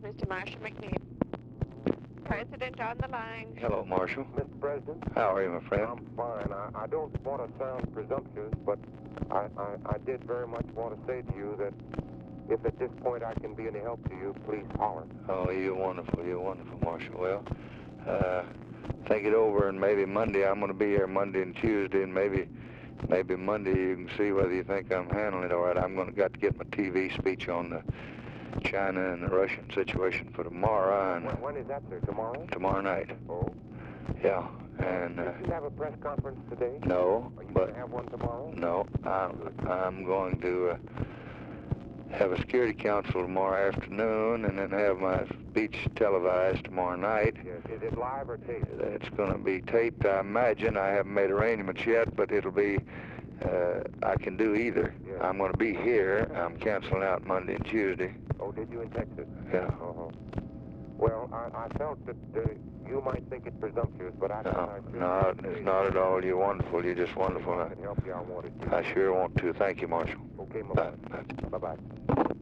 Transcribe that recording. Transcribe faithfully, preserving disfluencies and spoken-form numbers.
Mister Marshall McNeil. President on the line. Hello, Marshall. Mister President. How are you, my friend? I'm fine. I, I don't want to sound presumptuous, but I, I, I did very much want to say to you that if at this point I can be any help to you, please holler. Oh, you're wonderful. You're wonderful, Marshall. Well, uh, think it over, and maybe Monday, I'm going to be here Monday and Tuesday, and maybe maybe Monday you can see whether you think I'm handling it all right. I'm going to got to get my T V speech on the China and the Russian situation for tomorrow. And when, when is that, sir? Tomorrow? Tomorrow night. Oh. Yeah. And, uh, Did you have a press conference today? No. Are you but going to have one tomorrow? No. I'm, I'm going to uh, have a security council tomorrow afternoon, and then have my speech televised tomorrow night. Yes. Is it live or taped? It's going to be taped, I imagine. I haven't made arrangements yet, but it'll be, uh, I can do either. Yes. I'm going to be here. I'm canceling out Monday and Tuesday. Oh, did you in Texas? Yeah. Uh-huh. Well, I, I felt that uh, you might think it presumptuous, but I... No, I sure no, it's not at all. You're wonderful. You're just wonderful. If I can help you, I wanted to. I sure want to. Thank you, Marshall. Okay, my Bye. boy. Bye. Bye-bye.